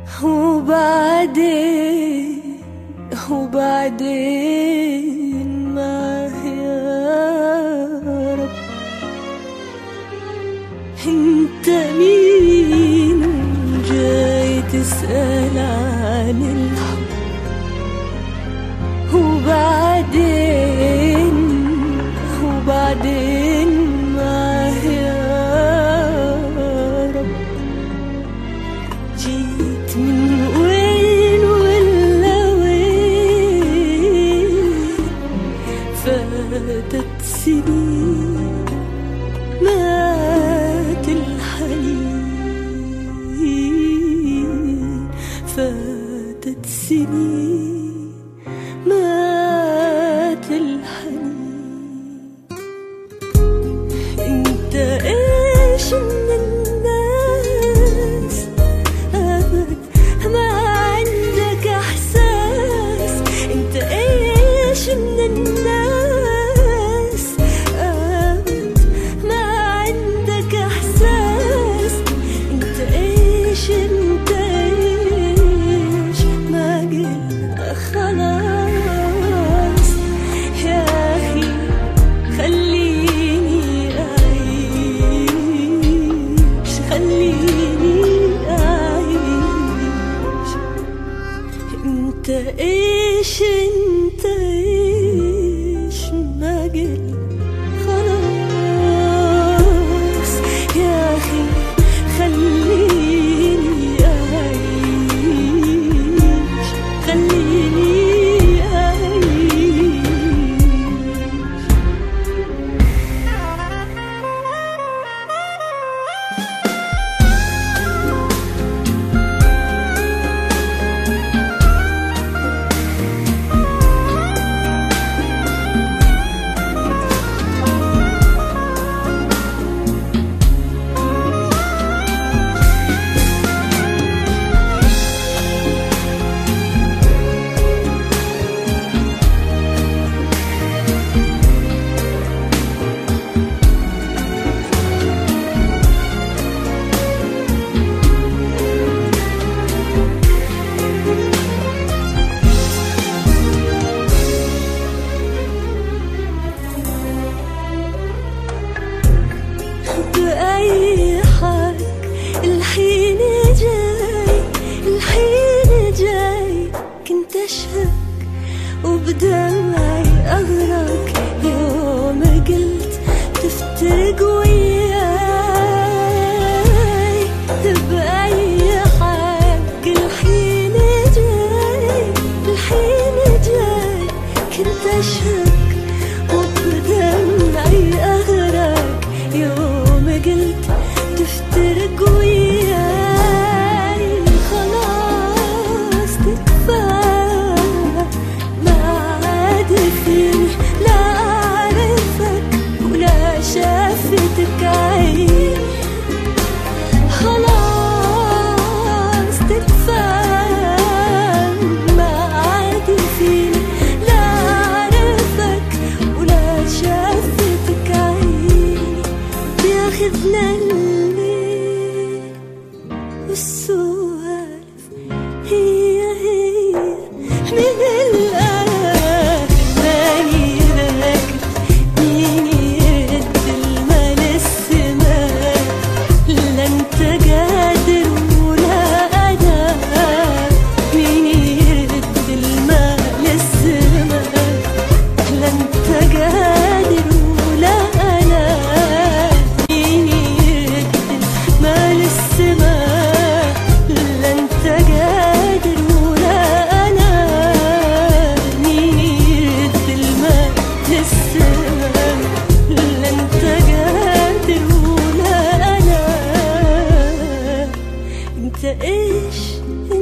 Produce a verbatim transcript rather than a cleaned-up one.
وبعدين وبعدين ما يا رب انت مين جاي تسأل عن الحب؟ وبعدين وبعدين ما يا رب جيت من وين ولا وين؟ فاتت سنين مات الحنين، فاتت سنين مات الحنين. انت ايش من الناس ابد ما عندك احساس؟ انت ايش من الناس ابد ما عندك احساس؟ انت ايش انت ايش ما قلنا خلاص؟ يا اخي خليني اعيش، خليني اعيش. انت ايش انت ايش ما قلنا خلاص؟ يا اخي خليني اعيش، خليني اعيش. بأيحك الحين جاي، الحين جاي. كنت أشهق وبدمعي أغرق يوم قلت تفترق وياي. بأيحك الحين جاي، الحين جاي. كنت أشهق وبدمعي أغرق يوم قلت تفترق وياي. خلاص تكفى ما عاد فيني لا أعرفك ولا شافتك عيني. خلاص تكفى ما عاد فيني لا أعرفك ولا شافتك عيني. بياخذنا الليل والسوالف هي هي من الآخر. ماني ذاكر مين يرد المال السماء، لا انت قادر ولا أنا. مين يرد المال السماء، لا انت قادر ولا أنا. مين يرد المال السماء، لا انت قادر ولا أنا. مين يرد المال السماء، لا انت قادر ولا أنا. انت ايش